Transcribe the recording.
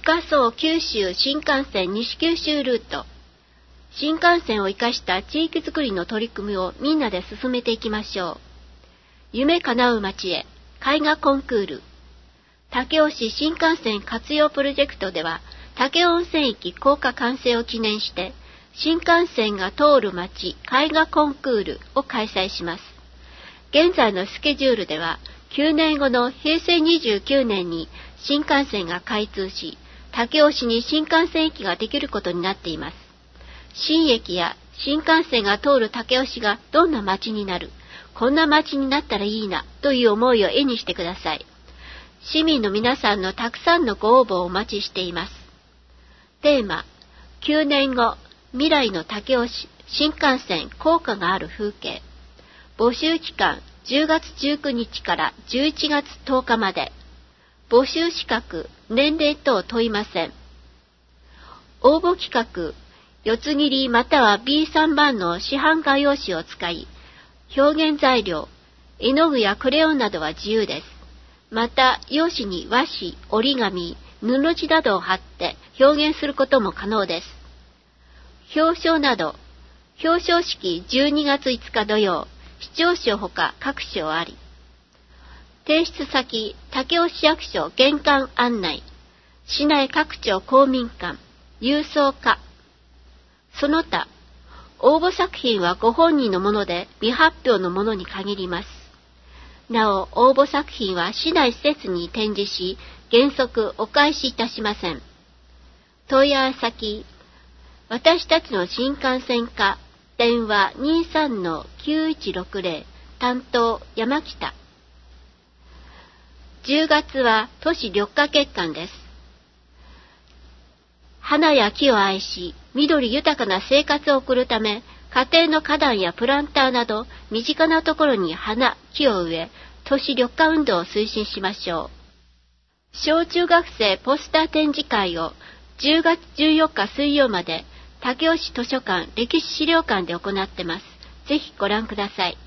深総九州新幹線西九州ルート。新幹線を生かした地域づくりの取り組みをみんなで進めていきましょう。夢叶う街へ絵画コンクール。武雄市新幹線活用プロジェクトでは、武雄温泉駅高架完成を記念して、新幹線が通る街絵画コンクールを開催します。現在のスケジュールでは、9年後の平成29年に新幹線が開通し、武雄市に新幹線駅ができることになっています。新駅や新幹線が通る武雄市がどんな街になる、こんな街になったらいいなという思いを絵にしてください。市民の皆さんのたくさんのご応募をお待ちしています。テーマ、9年後、未来の武雄市新幹線効果がある風景。募集期間10月19日から11月10日まで。募集資格、年齢等問いません。応募企画、四つ切りまたは B3 番の市販画用紙を使い、表現材料、絵の具やクレヨンなどは自由です。また、用紙に和紙、折り紙、布地などを貼って表現することも可能です。表彰など、表彰式12月5日土曜、市長賞ほか各賞あり。提出先、武雄市役所玄関案内、市内各町公民館、郵送課。その他、応募作品はご本人のもので未発表のものに限ります。なお、応募作品は市内施設に展示し、原則お返しいたしません。問い合わせ先、私たちの新幹線課、電話 23-9160 担当山北。10月は都市緑化月間です。花や木を愛し、緑豊かな生活を送るため、家庭の花壇やプランターなど、身近なところに花、木を植え、都市緑化運動を推進しましょう。小中学生ポスター展示会を10月14日水曜まで、武雄市図書館歴史資料館で行ってます。ぜひご覧ください。